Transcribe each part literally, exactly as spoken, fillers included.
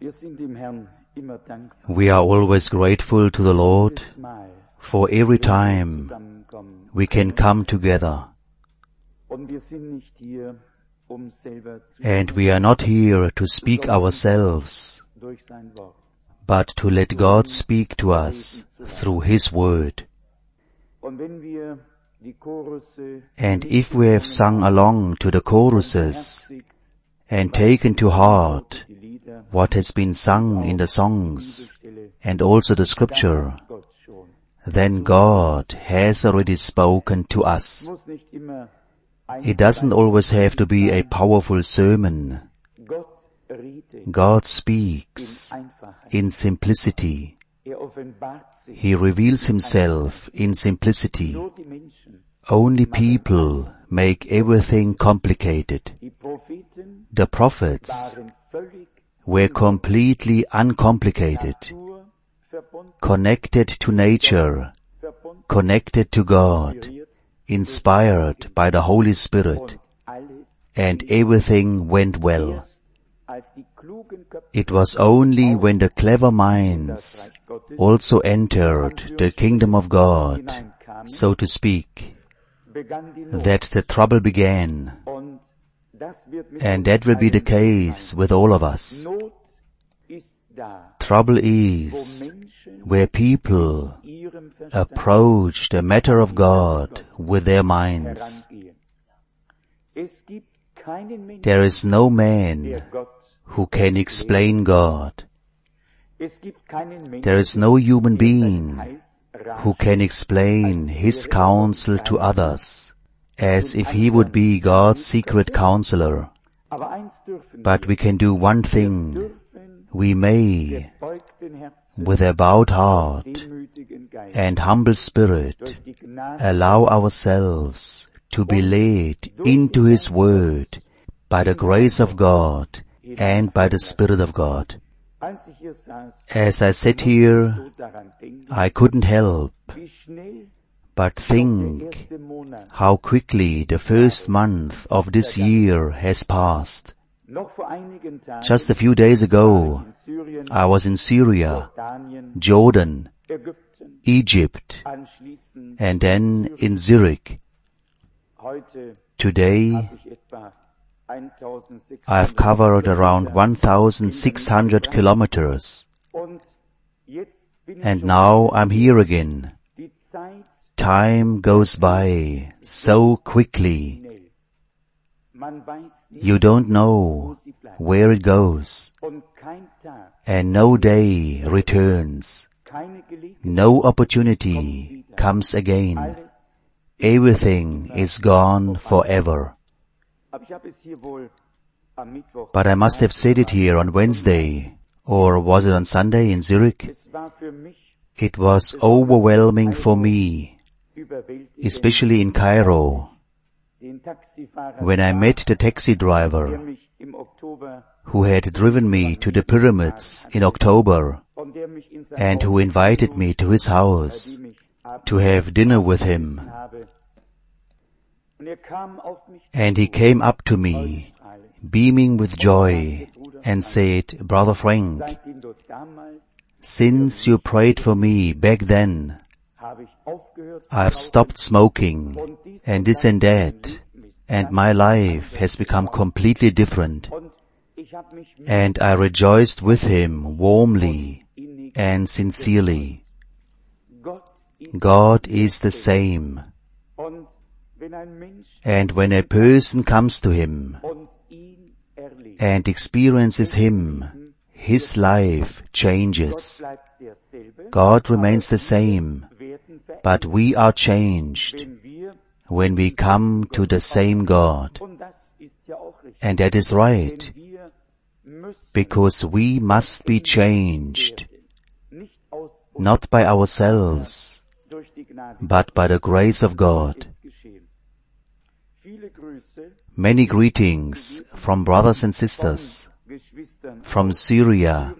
We are always grateful to the Lord for every time we can come together. And we are not here to speak ourselves, but to let God speak to us through His Word. And if we have sung along to the choruses and taken to heart what has been sung in the songs and also the scripture, then God has already spoken to us. It doesn't always have to be a powerful sermon. God speaks in simplicity. He reveals Himself in simplicity. Only people make everything complicated. The prophets were completely uncomplicated, connected to nature, connected to God, inspired by the Holy Spirit, and everything went well. It was only when the clever minds also entered the kingdom of God, so to speak, that the trouble began. And that will be the case with all of us. Trouble is where people approach the matter of God with their minds. There is no man who can explain God. There is no human being who can explain His counsel to others as if he would be God's secret counselor. But we can do one thing. We may, with a bowed heart and humble spirit, allow ourselves to be led into His Word by the grace of God and by the Spirit of God. As I sat here, I couldn't help but think how quickly the first month of this year has passed. Just a few days ago, I was in Syria, Jordan, Egypt, and then in Zurich. Today, I've covered around one thousand six hundred kilometers. And now I'm here again. Time goes by so quickly. You don't know where it goes. And no day returns. No opportunity comes again. Everything is gone forever. But I must have said it here on Wednesday, or was it on Sunday in Zurich? It was overwhelming for me, especially in Cairo, when I met the taxi driver who had driven me to the pyramids in October and who invited me to his house to have dinner with him. And he came up to me, beaming with joy, and said, "Brother Frank, since you prayed for me back then, I've stopped smoking and this and that, and my life has become completely different." And I rejoiced with him warmly and sincerely. God is the same. And when a person comes to Him and experiences Him, his life changes. God remains the same, but we are changed when we come to the same God. And that is right, because we must be changed, not by ourselves, but by the grace of God. Many greetings from brothers and sisters from Syria,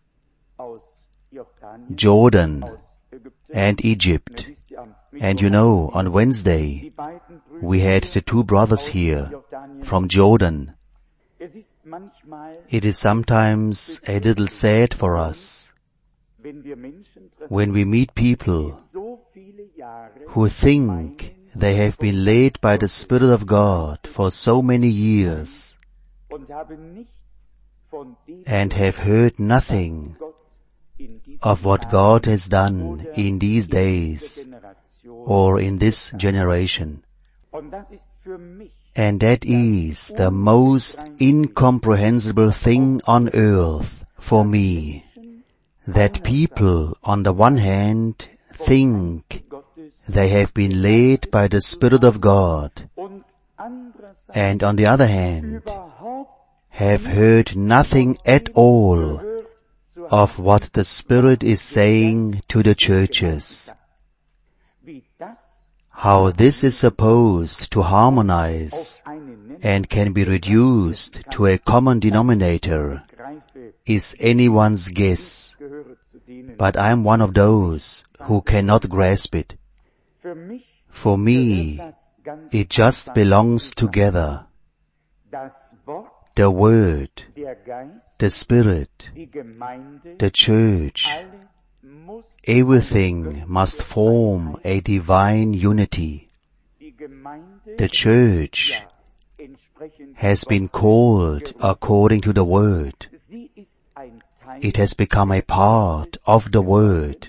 Jordan, and Egypt. And you know, on Wednesday, we had the two brothers here from Jordan. It is sometimes a little sad for us when we meet people who think they have been led by the Spirit of God for so many years and have heard nothing of what God has done in these days or in this generation. And that is the most incomprehensible thing on earth for me, that people on the one hand think they have been led by the Spirit of God, and on the other hand have heard nothing at all of what the Spirit is saying to the churches. How this is supposed to harmonize and can be reduced to a common denominator is anyone's guess, but I am one of those who cannot grasp it. For me, it just belongs together. The Word, the Spirit, the Church, everything must form a divine unity. The Church has been called according to the Word. It has become a part of the Word.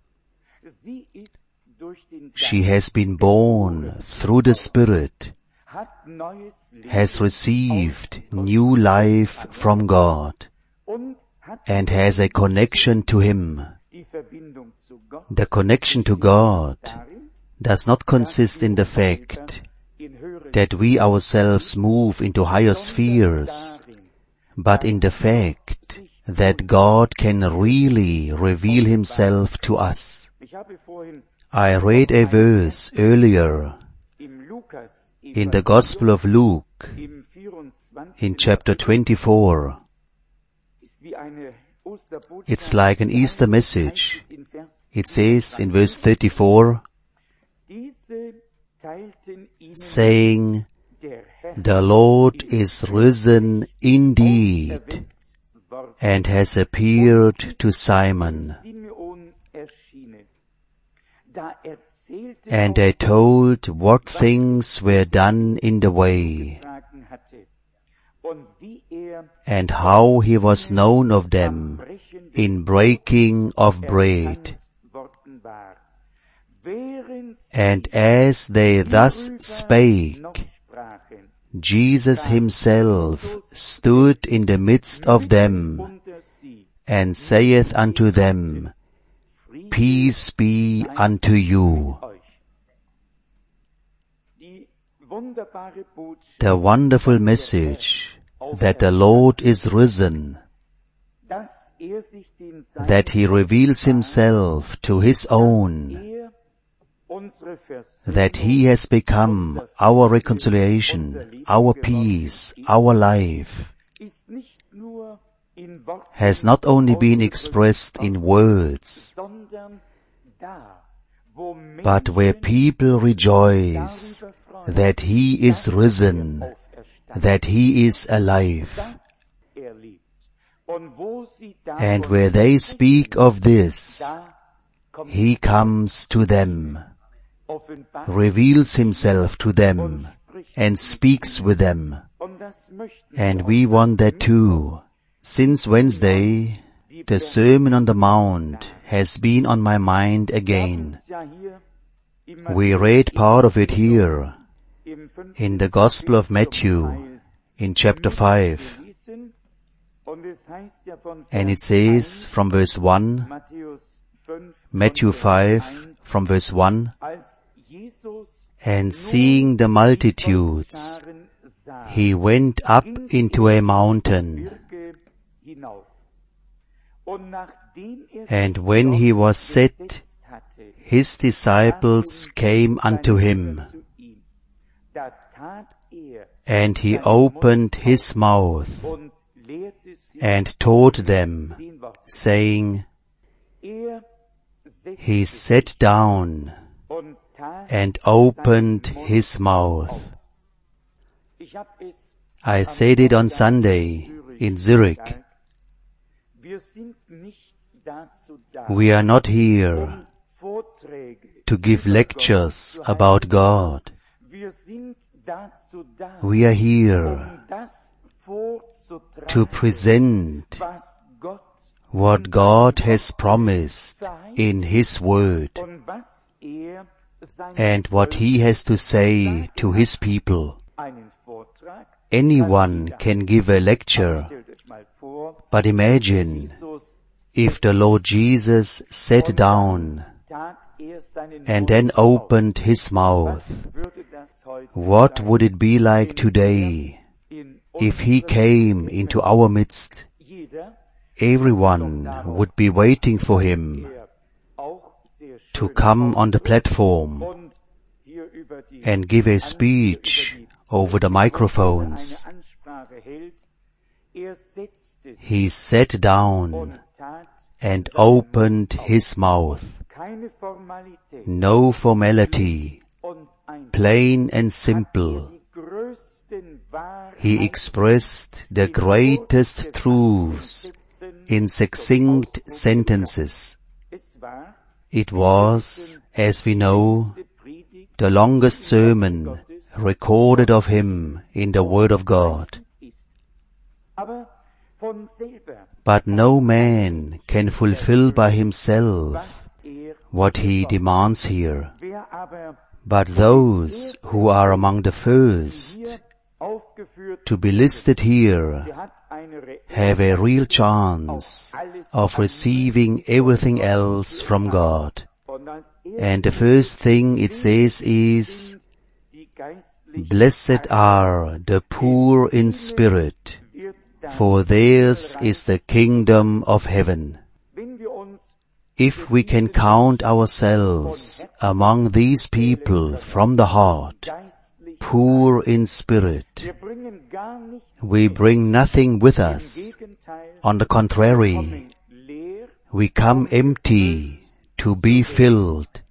She has been born through the Spirit, has received new life from God, and has a connection to Him. The connection to God does not consist in the fact that we ourselves move into higher spheres, but in the fact that God can really reveal Himself to us. I read a verse earlier in the Gospel of Luke, in chapter twenty-four. It's like an Easter message. It says in verse thirty-four, saying, "The Lord is risen indeed, and has appeared to Simon." And they told what things were done in the way, and how He was known of them in breaking of bread. And as they thus spake, Jesus Himself stood in the midst of them, and saith unto them, "Peace be unto you." The wonderful message that the Lord is risen, that He reveals Himself to His own, that He has become our reconciliation, our peace, our life, has not only been expressed in words, but where people rejoice that He is risen, that He is alive. And where they speak of this, He comes to them, reveals Himself to them, and speaks with them. And we want that too. Since Wednesday, the Sermon on the Mount has been on my mind again. We read part of it here in the Gospel of Matthew, in chapter five. And it says from verse one, Matthew five, from verse one, "And seeing the multitudes, He went up into a mountain. And when He was set, His disciples came unto Him. And He opened His mouth, and taught them, saying, He sat down, and opened His mouth." I said it on Sunday in Zurich. We are not here to give lectures about God. We are here to present what God has promised in His Word and what He has to say to His people. Anyone can give a lecture, but imagine if the Lord Jesus sat down and then opened His mouth. What would it be like today if He came into our midst? Everyone would be waiting for Him to come on the platform and give a speech over the microphones. He sat down and opened His mouth. No formality, plain and simple. He expressed the greatest truths in succinct sentences. It was, as we know, the longest sermon recorded of Him in the Word of God. But no man can fulfill by himself what He demands here. But those who are among the first to be listed here have a real chance of receiving everything else from God. And the first thing it says is, "Blessed are the poor in spirit, for theirs is the kingdom of heaven." If we can count ourselves among these people from the heart, poor in spirit, we bring nothing with us. On the contrary, we come empty to be filled.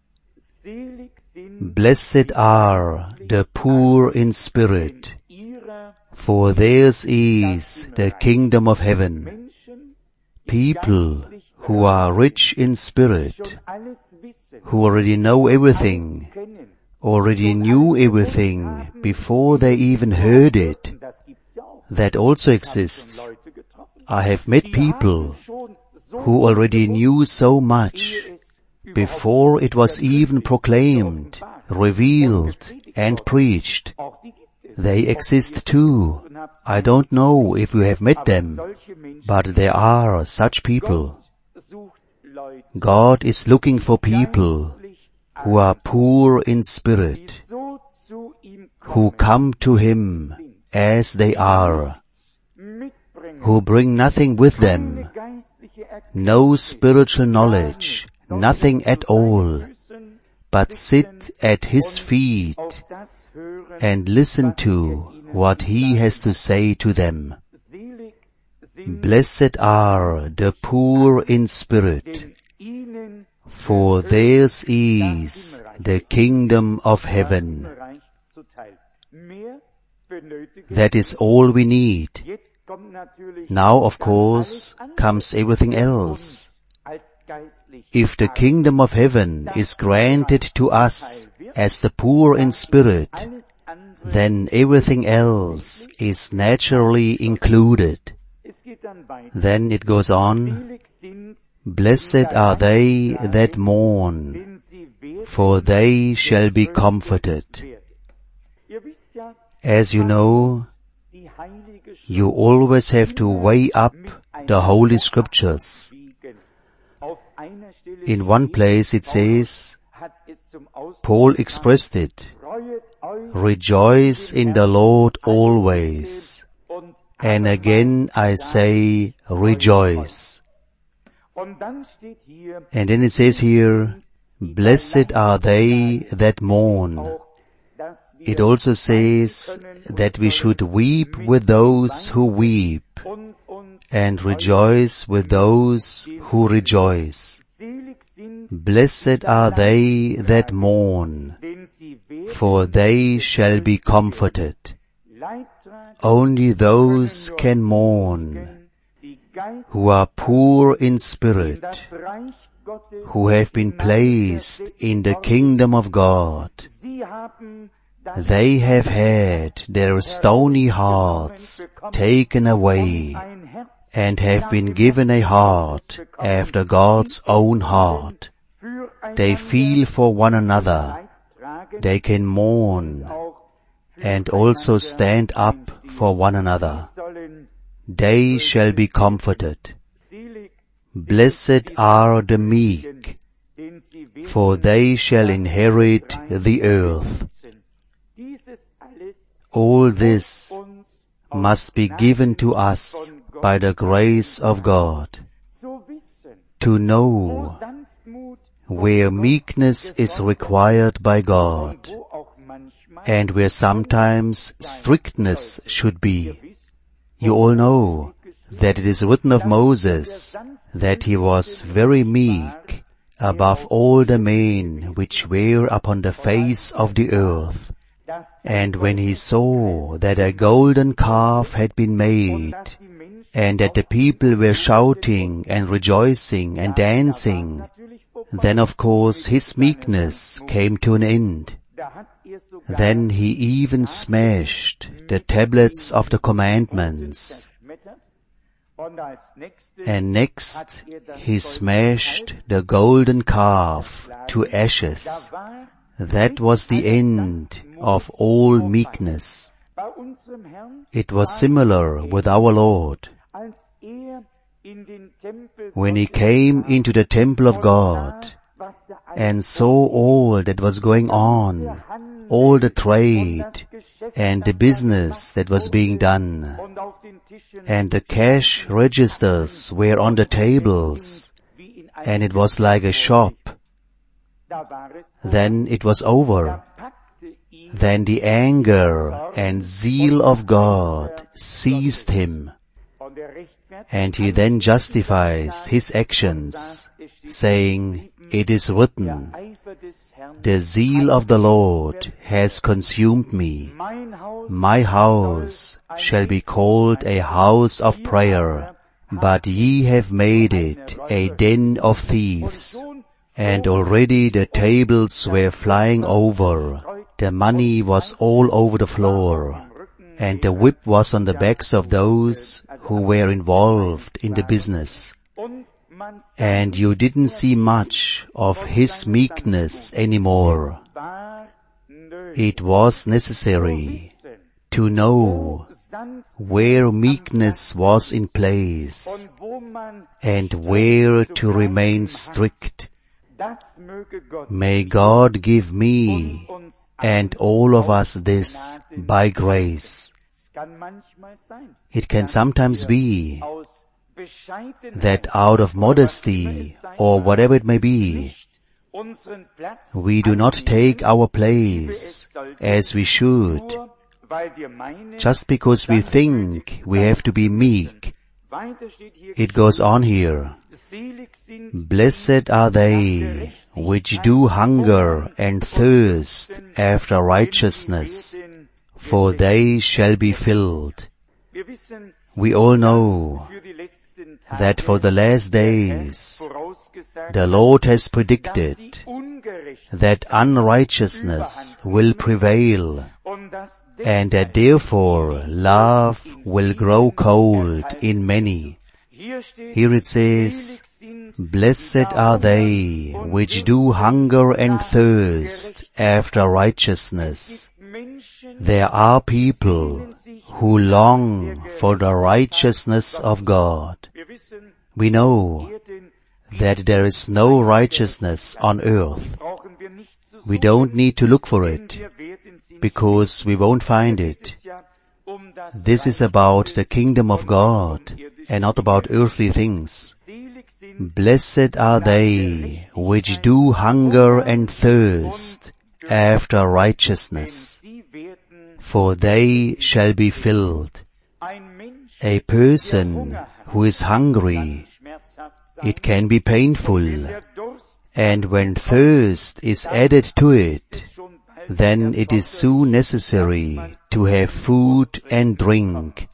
Blessed are the poor in spirit, for theirs is the kingdom of heaven. People who are rich in spirit, who already know everything, already knew everything before they even heard it, that also exists. I have met people who already knew so much before it was even proclaimed, revealed, and preached. They exist too. I don't know if you have met them, but there are such people. God is looking for people who are poor in spirit, who come to Him as they are, who bring nothing with them, no spiritual knowledge, nothing at all, but sit at His feet and listen to what He has to say to them. Blessed are the poor in spirit, for theirs is the kingdom of heaven. That is all we need. Now, of course, comes everything else. If the kingdom of heaven is granted to us as the poor in spirit, then everything else is naturally included. Then it goes on, "Blessed are they that mourn, for they shall be comforted." As you know, you always have to weigh up the Holy Scriptures. In one place it says, Paul expressed it, "Rejoice in the Lord always." And again I say, rejoice. And then it says here, "Blessed are they that mourn." It also says that we should weep with those who weep and rejoice with those who rejoice. Blessed are they that mourn, for they shall be comforted. Only those can mourn who are poor in spirit, who have been placed in the kingdom of God. They have had their stony hearts taken away and have been given a heart after God's own heart. They feel for one another. They can mourn and also stand up for one another. They shall be comforted. Blessed are the meek, for they shall inherit the earth. All this must be given to us by the grace of God. To know where meekness is required by God, and where sometimes strictness should be. You all know that it is written of Moses that he was very meek above all the men which were upon the face of the earth. And when he saw that a golden calf had been made, and that the people were shouting and rejoicing and dancing, then of course his meekness came to an end. Then he even smashed the tablets of the commandments. And next he smashed the golden calf to ashes. That was the end of all meekness. It was similar with our Lord. When he came into the temple of God and saw all that was going on, all the trade and the business that was being done, and the cash registers were on the tables, and it was like a shop, then it was over. Then the anger and zeal of God seized him, and he then justifies his actions, saying, "It is written, the zeal of the Lord has consumed me. My house shall be called a house of prayer, but ye have made it a den of thieves." And already the tables were flying over, the money was all over the floor, and the whip was on the backs of those who were involved in the business. And you didn't see much of his meekness anymore. It was necessary to know where meekness was in place and where to remain strict. May God give me and all of us this by grace. It can sometimes be that out of modesty or whatever it may be, we do not take our place as we should, just because we think we have to be meek. It goes on here. Blessed are they which do hunger and thirst after righteousness, for they shall be filled. We all know that for the last days the Lord has predicted that unrighteousness will prevail, and that therefore love will grow cold in many. Here it says, "Blessed are they which do hunger and thirst after righteousness." There are people who long for the righteousness of God. We know that there is no righteousness on earth. We don't need to look for it, because we won't find it. This is about the kingdom of God and not about earthly things. Blessed are they which do hunger and thirst after righteousness, for they shall be filled. A person who is hungry, it can be painful, and when thirst is added to it, then it is soon necessary to have food and drink.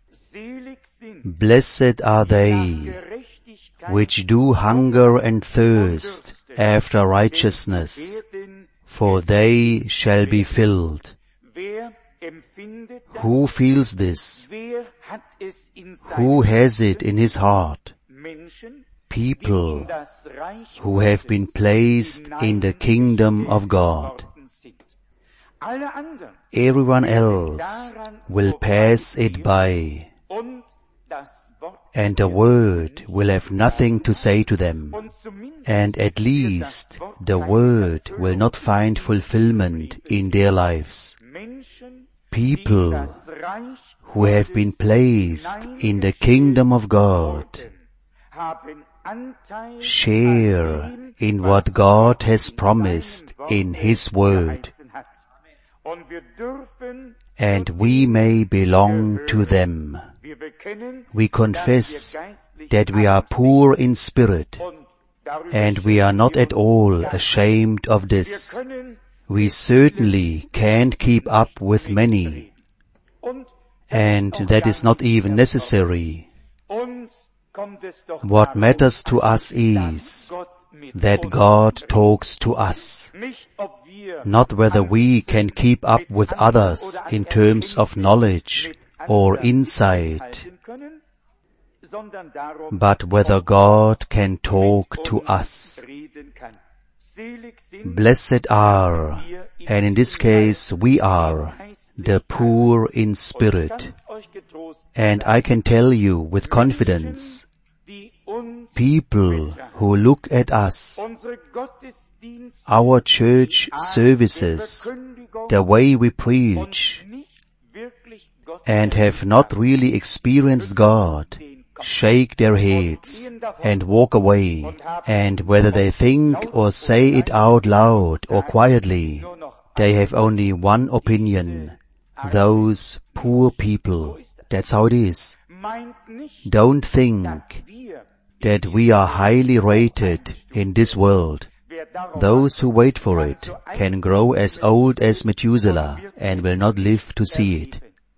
Blessed are they which do hunger and thirst after righteousness, for they shall be filled. Who feels this? Who has it in his heart? People who have been placed in the kingdom of God. Everyone else will pass it by, and the word will have nothing to say to them, and at least the word will not find fulfillment in their lives. People who have been placed in the kingdom of God share in what God has promised in His word, and we may belong to them. We confess that we are poor in spirit, and we are not at all ashamed of this. We certainly can't keep up with many, and that is not even necessary. What matters to us is that God talks to us, not whether we can keep up with others in terms of knowledge or insight, but whether God can talk to us. Blessed are, and in this case we are, the poor in spirit. And I can tell you with confidence, people who look at us, our church services, the way we preach, and have not really experienced God, shake their heads and walk away, and whether they think or say it out loud or quietly, they have only one opinion: those poor people. That's how it is. Don't think that we are highly rated in this world. Those who wait for it can grow as old as Methuselah and will not live to see it.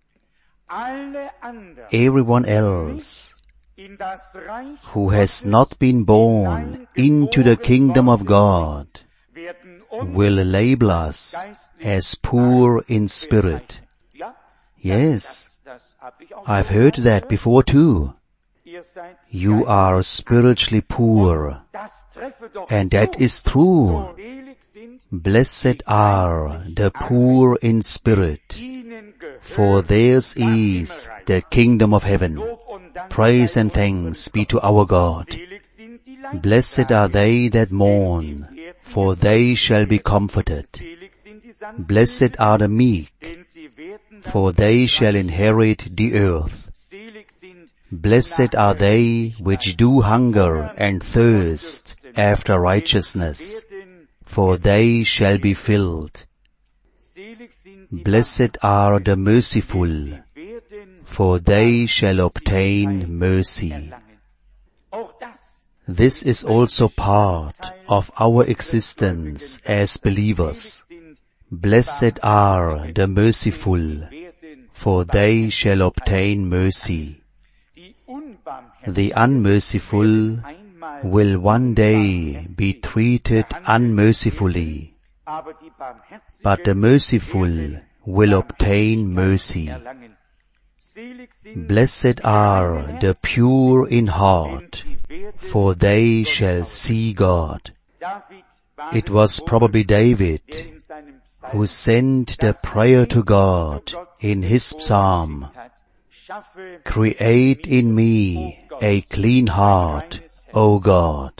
Everyone else who has not been born into the kingdom of God will label us as poor in spirit. Yes, I've heard that before too. You are spiritually poor, and that is true. Blessed are the poor in spirit, for theirs is the kingdom of heaven. Praise and thanks be to our God. Blessed are they that mourn, for they shall be comforted. Blessed are the meek, for they shall inherit the earth. Blessed are they which do hunger and thirst after righteousness, for they shall be filled. Blessed are the merciful, for they shall obtain mercy. This is also part of our existence as believers. Blessed are the merciful, for they shall obtain mercy. The unmerciful will one day be treated unmercifully, but the merciful will obtain mercy. Blessed are the pure in heart, for they shall see God. It was probably David who sent the prayer to God in his psalm, "Create in me a clean heart, O God."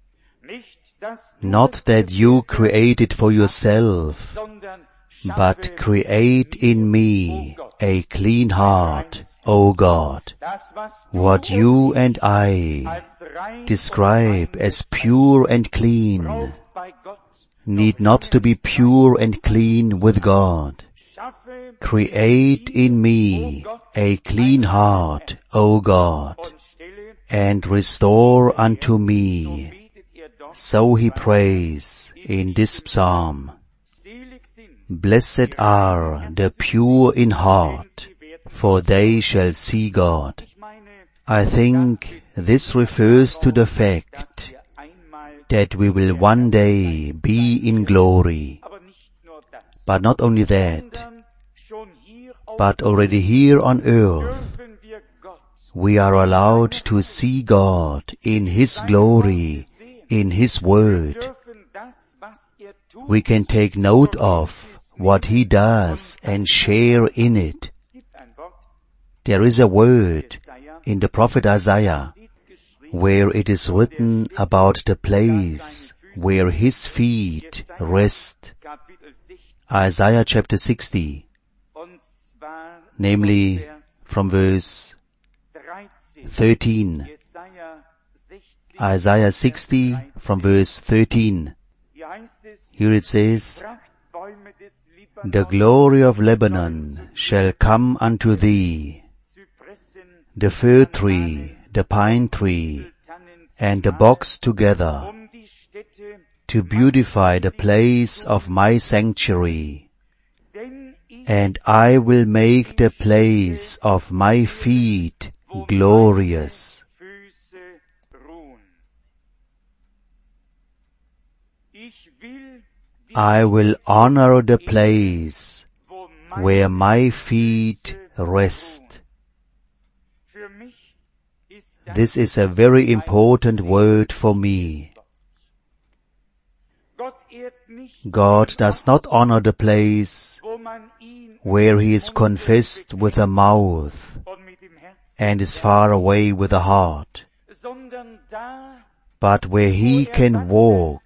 Not that you create it for yourself, but create in me a clean heart, O God. What you and I describe as pure and clean need not to be pure and clean with God. Create in me a clean heart, O God, and restore unto me. So he prays in this psalm. Blessed are the pure in heart, for they shall see God. I think this refers to the fact that we will one day be in glory. But not only that, but already here on earth, we are allowed to see God in His glory, in His Word. We can take note of what He does and share in it. There is a word in the prophet Isaiah where it is written about the place where His feet rest. Isaiah chapter sixty, namely from verse thirteen. Isaiah sixty from verse thirteen. Here it says, "The glory of Lebanon shall come unto thee, the fir tree, the pine tree, and the box together, to beautify the place of my sanctuary. And I will make the place of my feet glorious." I will honor the place where my feet rest. This is a very important word for me. God does not honor the place where He is confessed with the mouth and is far away with the heart, but where He can walk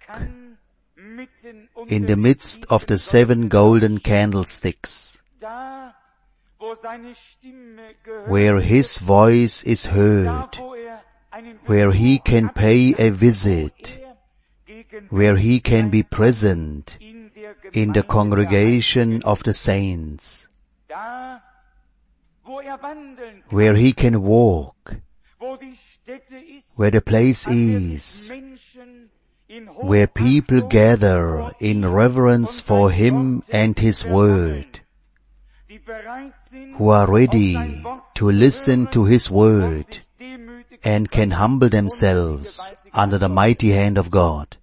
in the midst of the seven golden candlesticks, where His voice is heard, where He can pay a visit, where He can be present in the congregation of the saints, where He can walk, where the place is, where people gather in reverence for Him and His Word, who are ready to listen to His Word and can humble themselves under the mighty hand of God.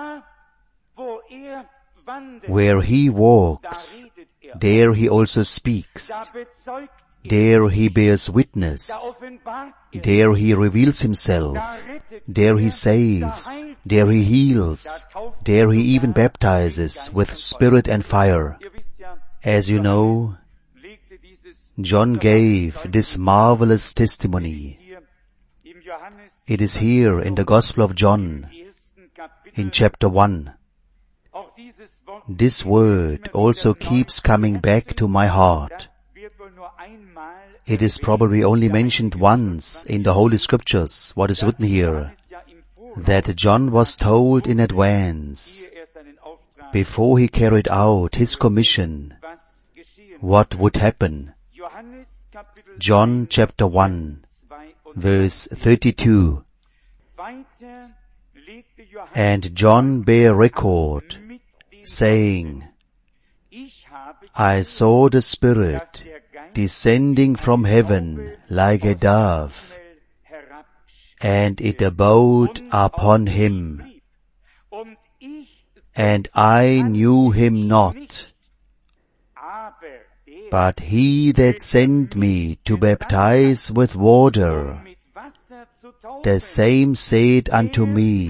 Where He walks, there He also speaks. There He bears witness. There He reveals Himself. There He saves. There He heals. There He even baptizes with spirit and fire. As you know, John gave this marvelous testimony. It is here in the Gospel of John, in chapter one. This word also keeps coming back to my heart. It is probably only mentioned once in the Holy Scriptures, what is written here, that John was told in advance, before he carried out his commission, what would happen. John chapter one, verse thirty-two. And John bare record, saying, I saw the Spirit descending from heaven like a dove, and it abode upon him. And I knew him not. But he that sent me to baptize with water, the same said unto me,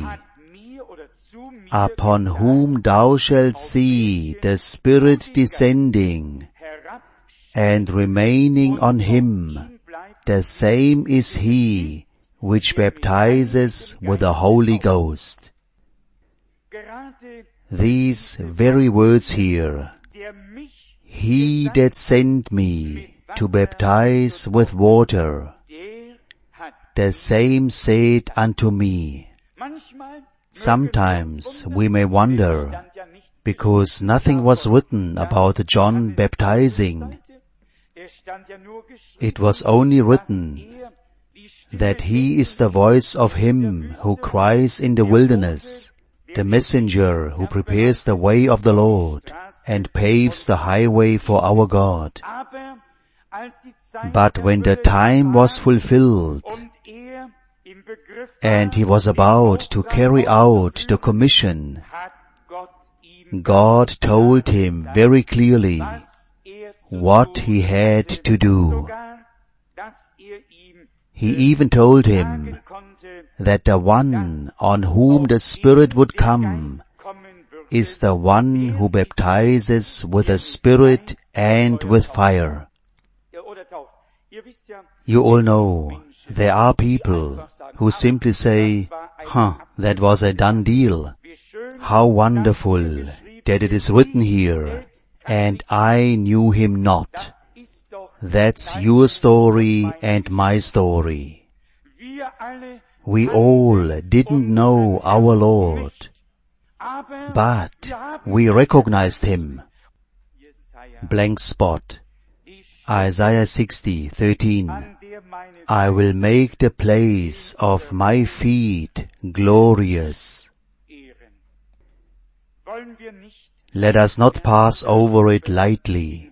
Upon whom thou shalt see the Spirit descending and remaining on him, the same is he which baptizes with the Holy Ghost. These very words here, he that sent me to baptize with water, the same said unto me. Sometimes we may wonder, because nothing was written about John baptizing. It was only written that he is the voice of him who cries in the wilderness, the messenger who prepares the way of the Lord, and paves the highway for our God. But when the time was fulfilled, and he was about to carry out the commission, God told him very clearly what he had to do. He even told him that the one on whom the Spirit would come is the one who baptizes with the Spirit and with fire. You all know there are people who simply say, huh, that was a done deal. How wonderful that it is written here, and I knew him not. That's your story and my story. We all didn't know our Lord, but we recognized him. Blank spot. Isaiah sixty, thirteen. I will make the place of my feet glorious. Let us not pass over it lightly.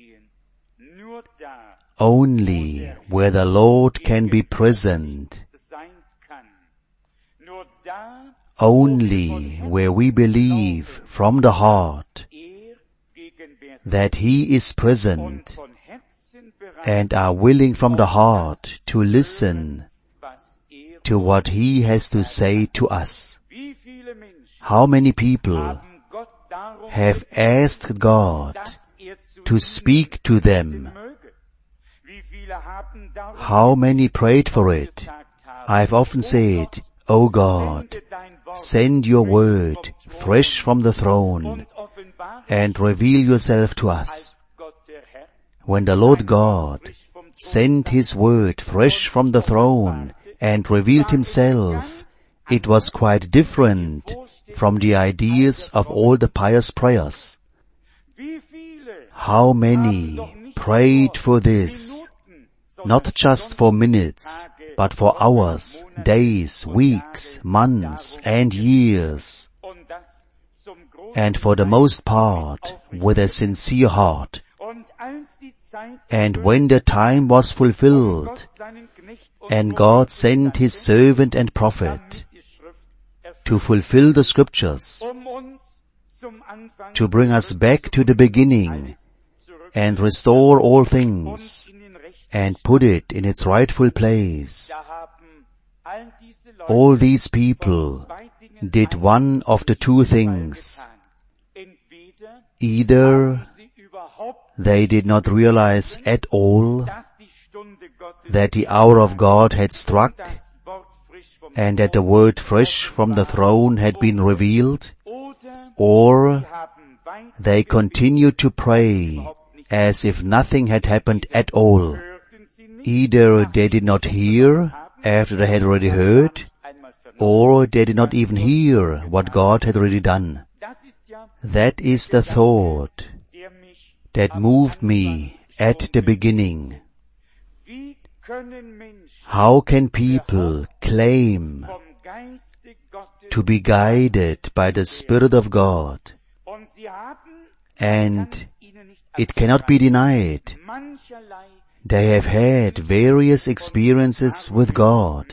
Only where the Lord can be present, only where we believe from the heart that he is present and are willing from the heart to listen to what he has to say to us. How many people have asked God to speak to them? How many prayed for it? I've often said, O God, send your word fresh from the throne and reveal yourself to us. When the Lord God sent his word fresh from the throne and revealed himself, it was quite different from the ideas of all the pious prayers. How many prayed for this, not just for minutes, but for hours, days, weeks, months, and years, and for the most part with a sincere heart. And when the time was fulfilled, and God sent his servant and prophet to fulfill the scriptures, to bring us back to the beginning, and restore all things, and put it in its rightful place, all these people did one of the two things. Either they did not realize at all that the hour of God had struck and that the word fresh from the throne had been revealed, or they continued to pray as if nothing had happened at all. Either they did not hear after they had already heard, or they did not even hear what God had already done. That is the thought that moved me at the beginning. How can people claim to be guided by the Spirit of God? And it cannot be denied, they have had various experiences with God.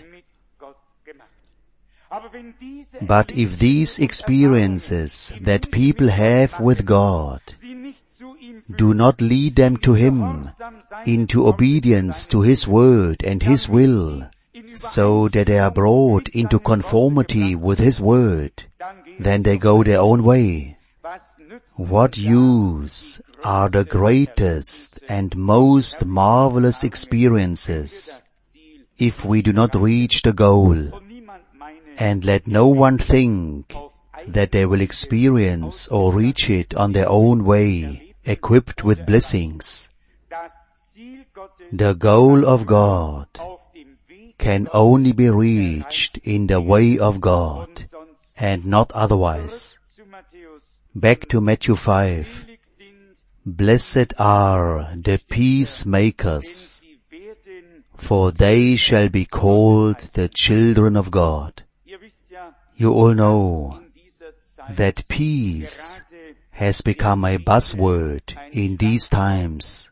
But if these experiences that people have with God do not lead them to him, into obedience to his word and his will, so that they are brought into conformity with his word, then they go their own way. What use are the greatest and most marvelous experiences if we do not reach the goal? And let no one think that they will experience or reach it on their own way, equipped with blessings. The goal of God can only be reached in the way of God, and not otherwise. Back to Matthew five. Blessed are the peacemakers, for they shall be called the children of God. You all know that peace has become a buzzword in these times.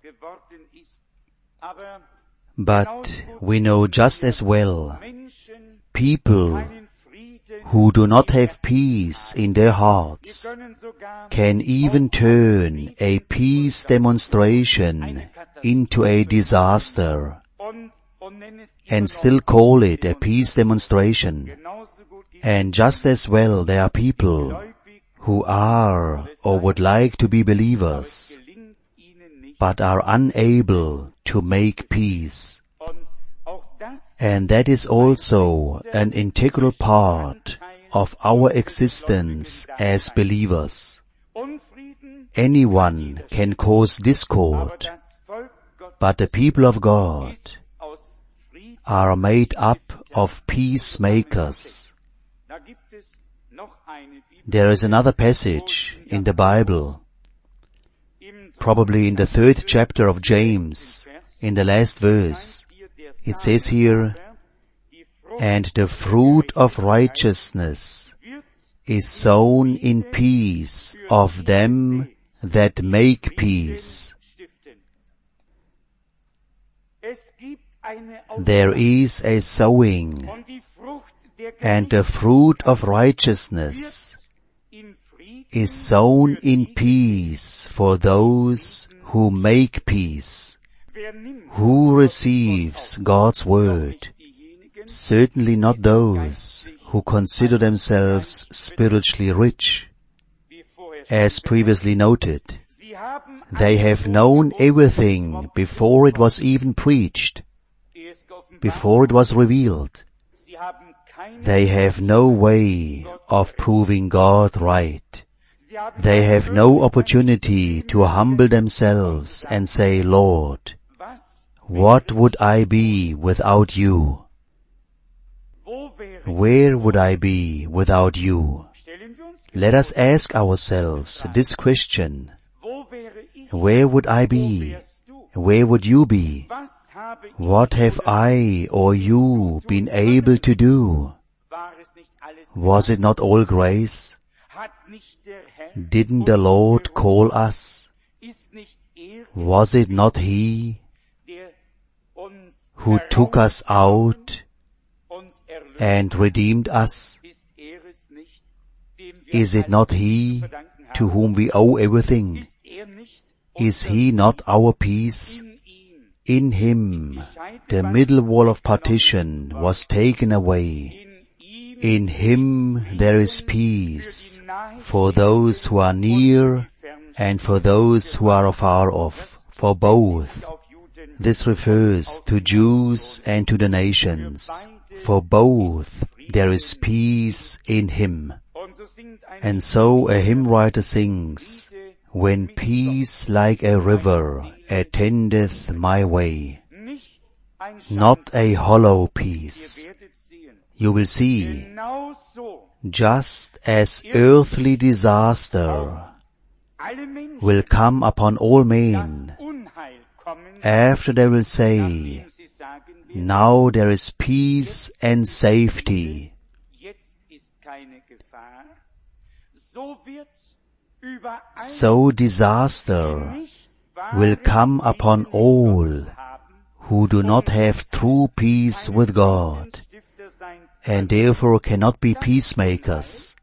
But we know just as well, people who do not have peace in their hearts can even turn a peace demonstration into a disaster and still call it a peace demonstration. And just as well, there are people who are or would like to be believers, but are unable to make peace. And that is also an integral part of our existence as believers. Anyone can cause discord, but the people of God are made up of peacemakers. There is another passage in the Bible, probably in the third chapter of James, in the last verse. It says here, "And the fruit of righteousness is sown in peace of them that make peace." There is a sowing, and the fruit of righteousness is sown in peace for those who make peace. Who receives God's word? Certainly not those who consider themselves spiritually rich. As previously noted, they have known everything before it was even preached, before it was revealed. They have no way of proving God right. They have no opportunity to humble themselves and say, "Lord, what would I be without you? Where would I be without you?" Let us ask ourselves this question. Where would I be? Where would you be? What have I or you been able to do? Was it not all grace? Didn't the Lord call us? Was it not He who took us out and redeemed us? Is it not He to whom we owe everything? Is He not our peace? In Him, the middle wall of partition was taken away. In Him there is peace for those who are near and for those who are afar off, for both. This refers to Jews and to the nations. For both there is peace in Him. And so a hymn writer sings, "When peace like a river attendeth my way." Not a hollow peace. You will see, just as earthly disaster will come upon all men, after they will say, "Now there is peace and safety," so disaster will come upon all who do not have true peace with God, and therefore cannot be peacemakers.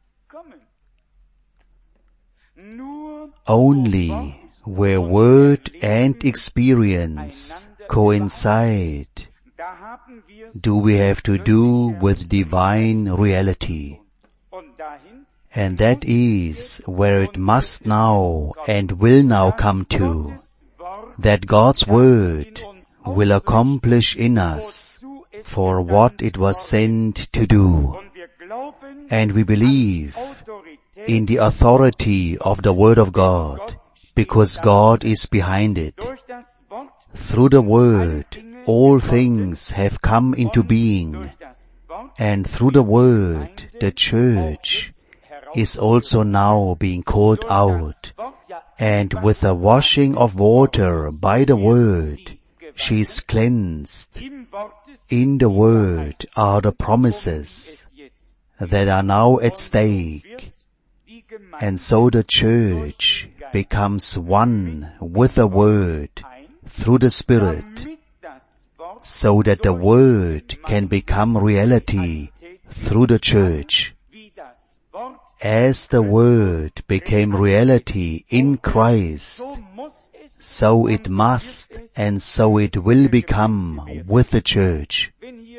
Only where word and experience coincide do we have to do with divine reality. And that is where it must now and will now come to, that God's word will accomplish in us for what it was sent to do. And we believe in the authority of the word of God, because God is behind it. Through the word, all things have come into being, and through the word, the church is also now being called out, and with the washing of water by the word, she is cleansed. In the word are the promises that are now at stake, And so the church becomes one with the Word through the Spirit, so that the Word can become reality through the church. As the Word became reality in Christ, so it must and so it will become with the church.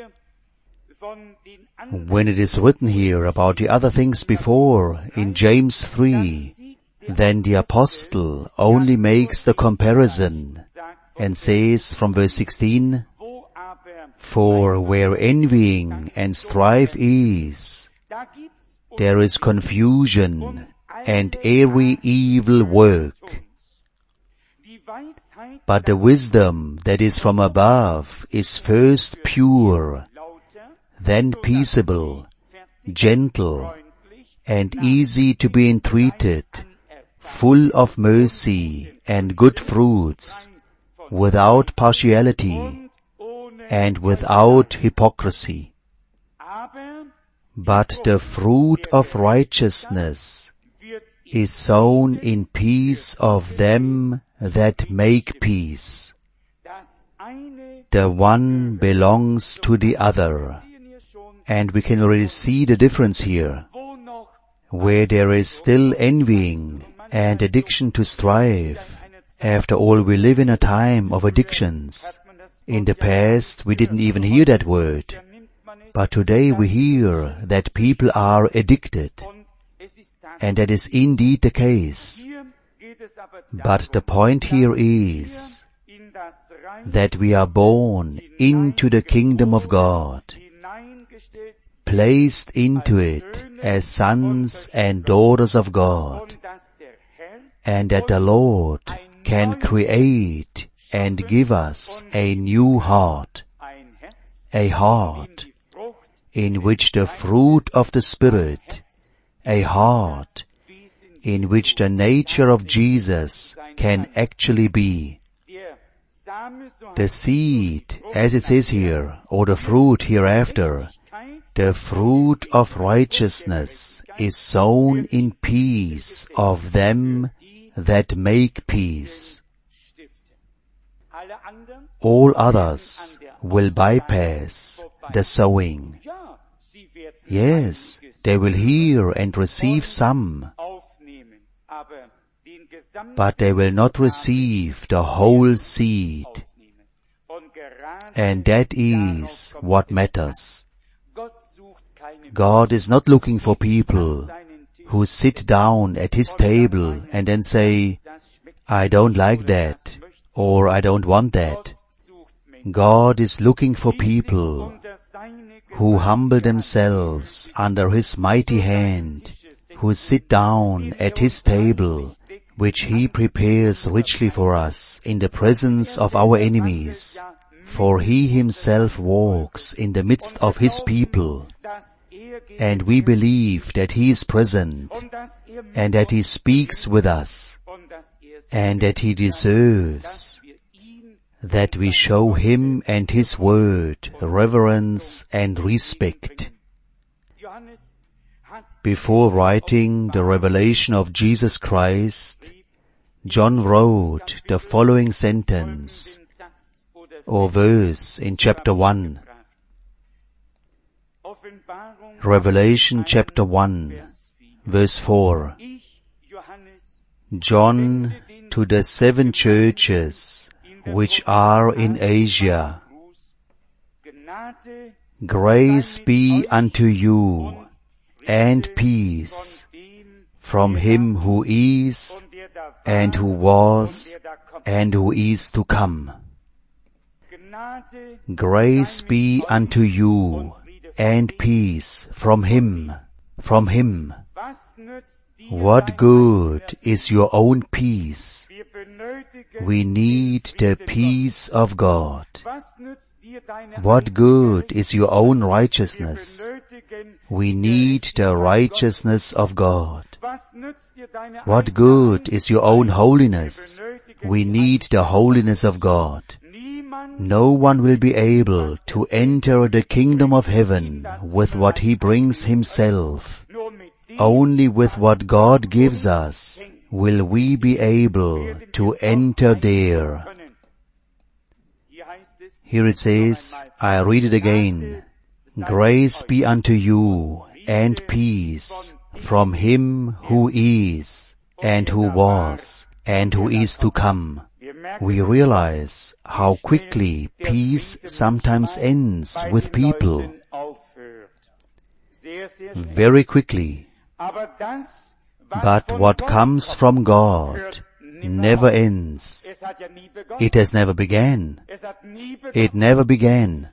When it is written here about the other things before in James three, then the apostle only makes the comparison and says from verse sixteen, "For where envying and strife is, there is confusion and every evil work. But the wisdom that is from above is first pure, then peaceable, gentle, and easy to be entreated, full of mercy and good fruits, without partiality and without hypocrisy. But the fruit of righteousness is sown in peace of them that make peace. The one belongs to the other." And we can already see the difference here. Where there is still envying and addiction to strife, after all we live in a time of addictions. In the past we didn't even hear that word. But today we hear that people are addicted. And that is indeed the case. But the point here is that we are born into the kingdom of God, placed into it as sons and daughters of God, and that the Lord can create and give us a new heart, a heart in which the fruit of the Spirit, a heart in which the nature of Jesus can actually be. The seed, as it says here, or the fruit hereafter, the fruit of righteousness is sown in peace of them that make peace. All others will bypass the sowing. Yes, they will hear and receive some, but they will not receive the whole seed. And that is what matters. God is not looking for people who sit down at His table and then say, "I don't like that," or "I don't want that." God is looking for people who humble themselves under His mighty hand, who sit down at His table, which He prepares richly for us in the presence of our enemies. For He Himself walks in the midst of His people, and we believe that He is present, and that He speaks with us, and that He deserves that we show Him and His word reverence and respect. Before writing the revelation of Jesus Christ, John wrote the following sentence or verse in chapter one. Revelation chapter one, verse four. John, to the seven churches which are in Asia, grace be unto you and peace from Him who is, and who was, and who is to come. Grace be unto you and peace from Him, from Him. What good is your own peace? We need the peace of God. What good is your own righteousness? We need the righteousness of God. What good is your own holiness? We need the holiness of God. No one will be able to enter the kingdom of heaven with what he brings himself, only with what God gives us will we be able to enter there. Here it says, I read it again, grace be unto you and peace from Him who is, and who was, and who is to come. We realize how quickly peace sometimes ends with people. Very quickly. But what comes from God never ends. It has never began. It never began.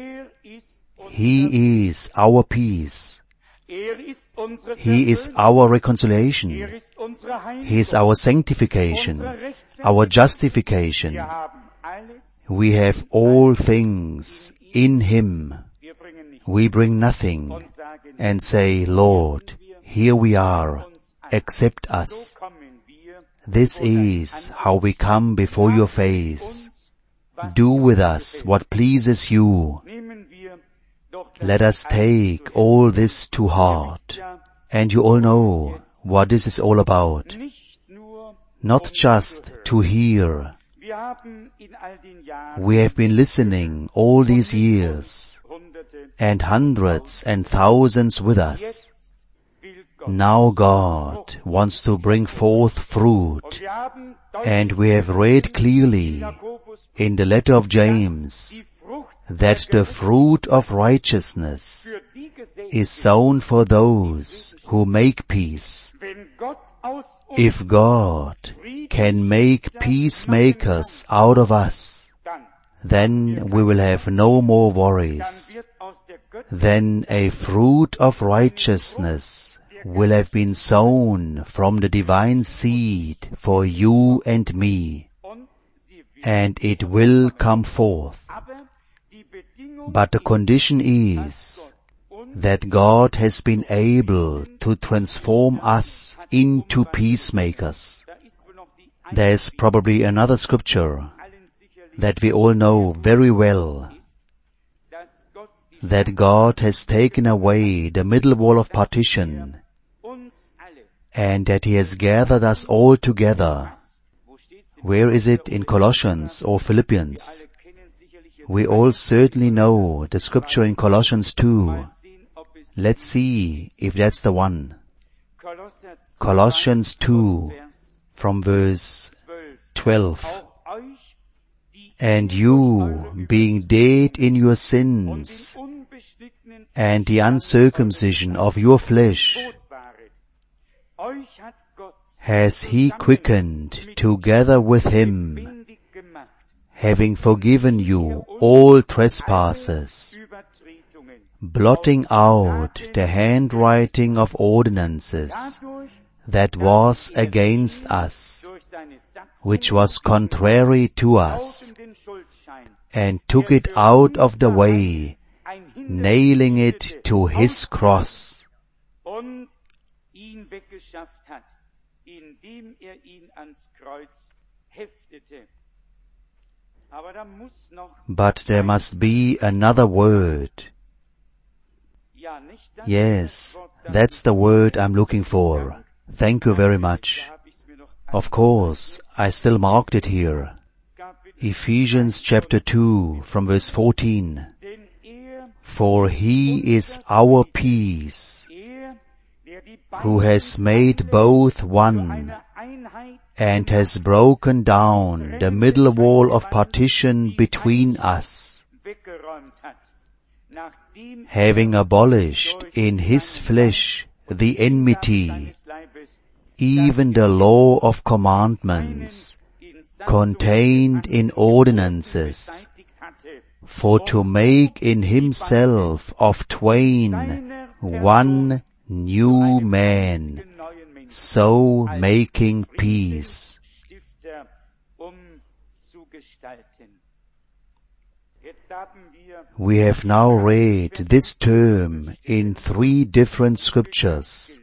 He is our peace. He is our reconciliation. He is our sanctification, our justification. We have all things in Him. We bring nothing and say, Lord, here we are, accept us. This is how we come before your face. Do with us what pleases you. Let us take all this to heart. And you all know what this is all about. Not just to hear. We have been listening all these years, and hundreds and thousands with us. Now God wants to bring forth fruit, and we have read clearly in the letter of James that the fruit of righteousness is sown for those who make peace. If God can make peacemakers out of us, then we will have no more worries. Then a fruit of righteousness will have been sown from the divine seed for you and me, and it will come forth. But the condition is that God has been able to transform us into peacemakers. There is probably another scripture that we all know very well, that God has taken away the middle wall of partition, and that He has gathered us all together. Where is it, in Colossians or Philippians? We all certainly know the scripture in Colossians two. Let's see if that's the one. Colossians two, from verse twelve. And you, being dead in your sins, and the uncircumcision of your flesh, has He quickened together with Him, having forgiven you all trespasses, blotting out the handwriting of ordinances that was against us, which was contrary to us, and took it out of the way, nailing it to His cross. But there must be another word. Yes, that's the word I'm looking for. Thank you very much. Of course, I still marked it here. Ephesians chapter two, from verse fourteen. For He is our peace, who has made both one, and has broken down the middle wall of partition between us, having abolished in His flesh the enmity, even the law of commandments, contained in ordinances, for to make in Himself of twain one new man, so making peace. We have now read this term in three different scriptures.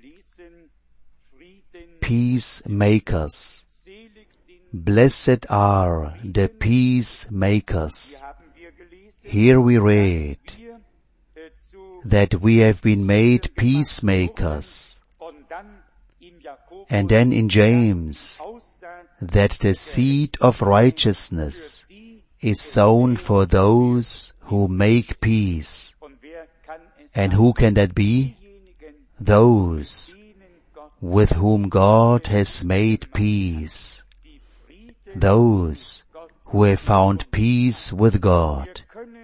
Peacemakers. Blessed are the peacemakers. Here we read that we have been made peacemakers And then in James, that the seed of righteousness is sown for those who make peace. And who can that be? Those with whom God has made peace. Those who have found peace with God.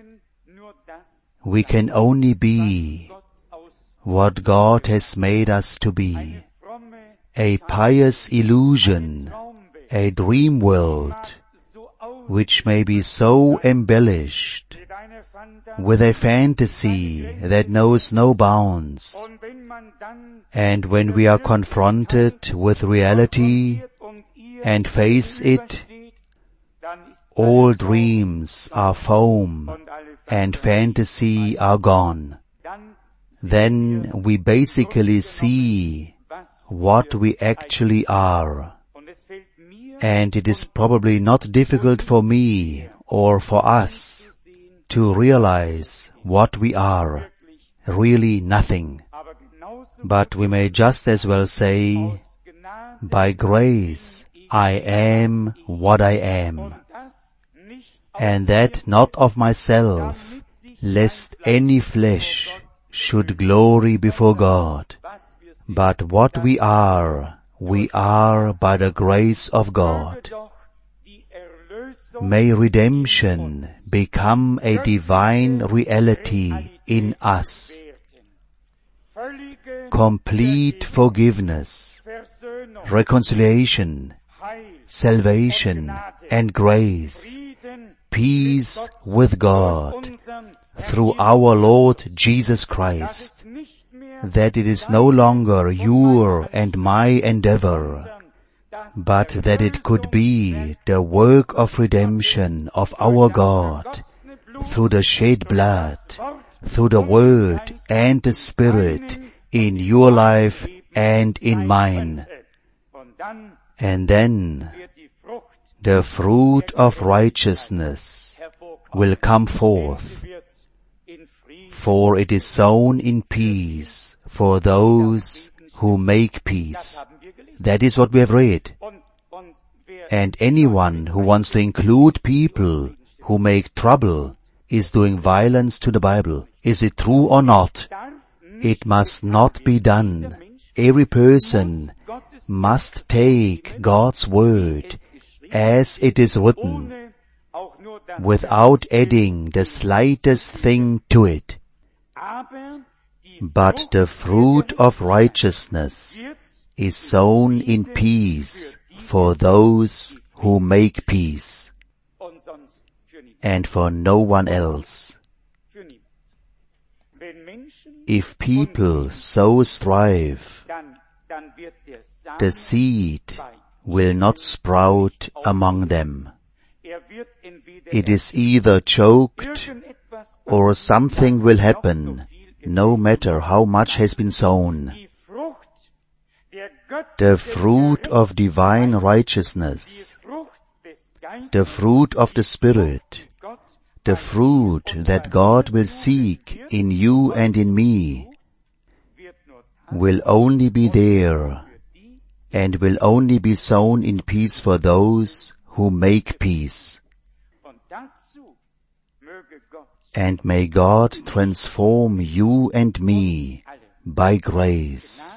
We can only be what God has made us to be. A pious illusion, a dream world, which may be so embellished with a fantasy that knows no bounds. And when we are confronted with reality and face it, all dreams are foam and fantasy are gone. Then we basically see what we actually are. And it is probably not difficult for me or for us to realize what we are, really nothing. But we may just as well say, by grace I am what I am, and that not of myself, lest any flesh should glory before God. But what we are, we are by the grace of God. May redemption become a divine reality in us. Complete forgiveness, reconciliation, salvation and grace, peace with God through our Lord Jesus Christ, that it is no longer your and my endeavor, but that it could be the work of redemption of our God through the shed blood, through the Word and the Spirit in your life and in mine. And then the fruit of righteousness will come forth, for it is sown in peace for those who make peace. That is what we have read. And anyone who wants to include people who make trouble is doing violence to the Bible. Is it true or not? It must not be done. Every person must take God's word as it is written, without adding the slightest thing to it. But the fruit of righteousness is sown in peace for those who make peace, and for no one else. If people so strive, the seed will not sprout among them. It is either choked or something will happen, no matter how much has been sown. The fruit of divine righteousness, the fruit of the Spirit, the fruit that God will seek in you and in me, will only be there and will only be sown in peace for those who make peace. And may God transform you and me by grace.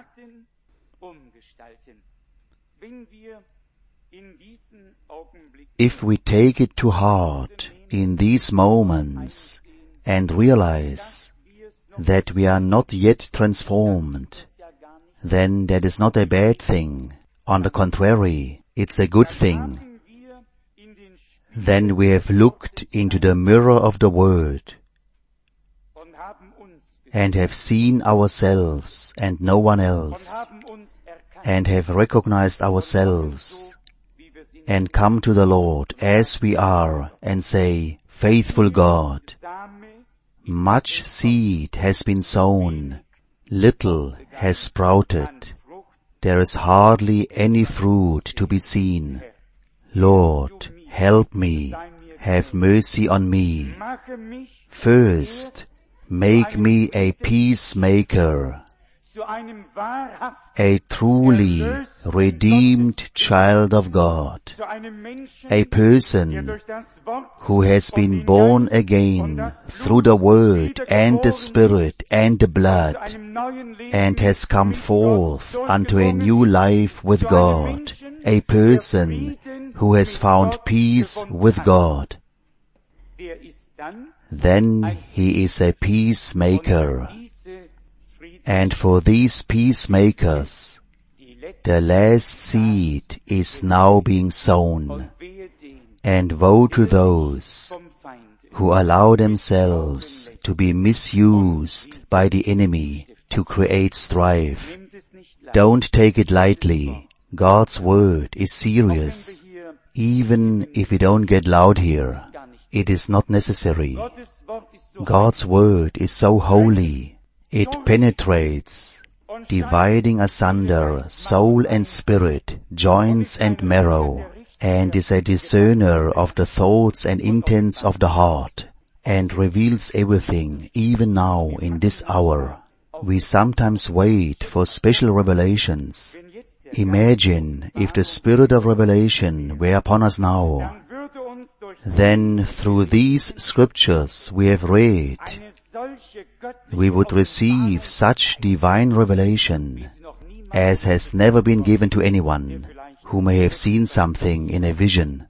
If we take it to heart in these moments and realize that we are not yet transformed, then that is not a bad thing. On the contrary, it's a good thing. Then we have looked into the mirror of the Word and have seen ourselves and no one else, and have recognized ourselves and come to the Lord as we are and say, faithful God, much seed has been sown, little has sprouted, there is hardly any fruit to be seen. Lord, help me, have mercy on me. First, make me a peacemaker, a truly redeemed child of God, a person who has been born again through the Word and the Spirit and the blood, and has come forth unto a new life with God, a person who has found peace with God. Then he is a peacemaker. And for these peacemakers, the last seed is now being sown. And woe to those who allow themselves to be misused by the enemy to create strife. Don't take it lightly. God's word is serious. Even if we don't get loud here, it is not necessary. God's word is so holy. It penetrates, dividing asunder soul and spirit, joints and marrow, and is a discerner of the thoughts and intents of the heart, and reveals everything, even now in this hour. We sometimes wait for special revelations. Imagine if the spirit of revelation were upon us now. Then through these scriptures we have read, we would receive such divine revelation as has never been given to anyone who may have seen something in a vision.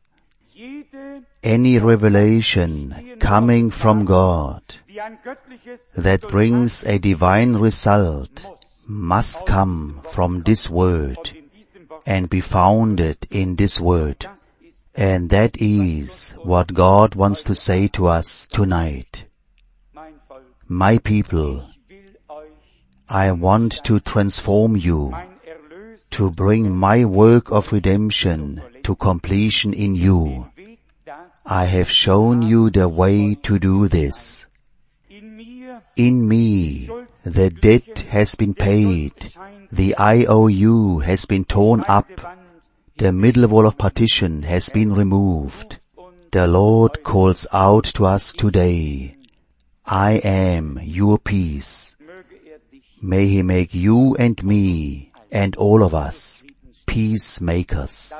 Any revelation coming from God that brings a divine result must come from this word and be founded in this word. And that is what God wants to say to us tonight. My people, I want to transform you, to bring my work of redemption to completion in you. I have shown you the way to do this. In me, the debt has been paid, the I O U has been torn up, the middle wall of partition has been removed. The Lord calls out to us today, I am your peace. May He make you and me and all of us peacemakers.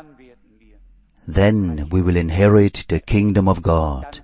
Then we will inherit the kingdom of God.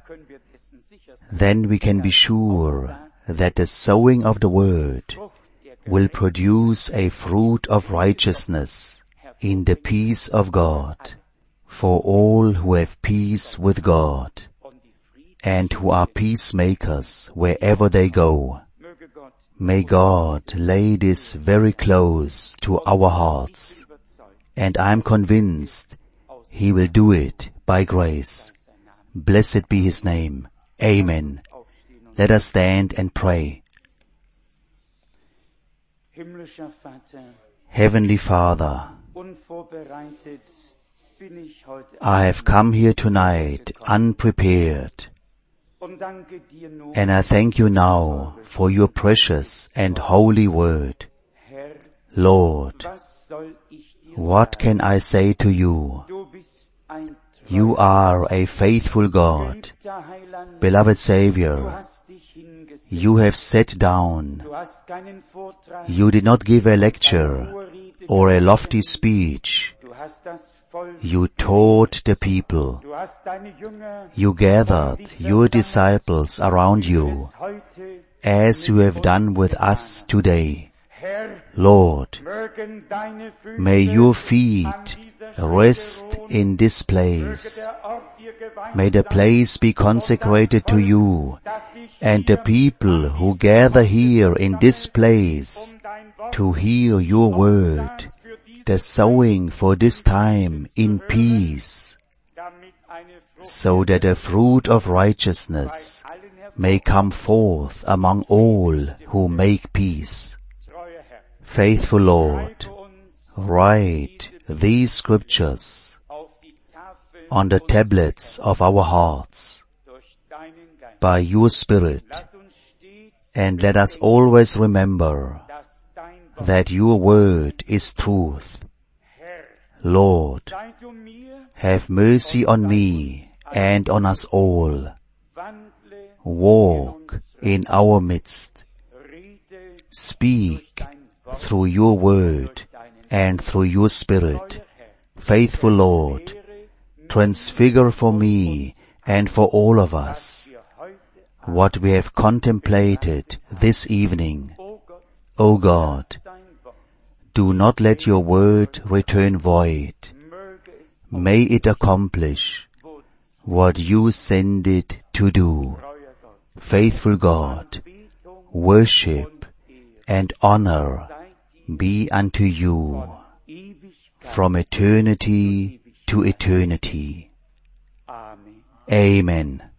Then we can be sure that the sowing of the word will produce a fruit of righteousness in the peace of God for all who have peace with God and who are peacemakers wherever they go. May God lay this very close to our hearts, and I am convinced He will do it by grace. Blessed be His name. Amen. Let us stand and pray. Heavenly Father, I have come here tonight unprepared, and I thank you now for your precious and holy word. Lord, what can I say to you? You are a faithful God. Beloved Savior, you have sat down. You did not give a lecture or a lofty speech. You taught the people. You gathered your disciples around you, as you have done with us today. Lord, may your feet rest in this place. May the place be consecrated to you, and the people who gather here in this place to hear your word, the sowing for this time in peace, so that the fruit of righteousness may come forth among all who make peace. Faithful Lord, write these scriptures on the tablets of our hearts by your Spirit, and let us always remember that your word is truth. Lord, have mercy on me and on us all. Walk in our midst. Speak through your word and through your Spirit. Faithful Lord, transfigure for me and for all of us what we have contemplated this evening. O God, do not let your word return void. May it accomplish what you send it to do. Faithful God, worship and honor be unto you from eternity to eternity. Amen.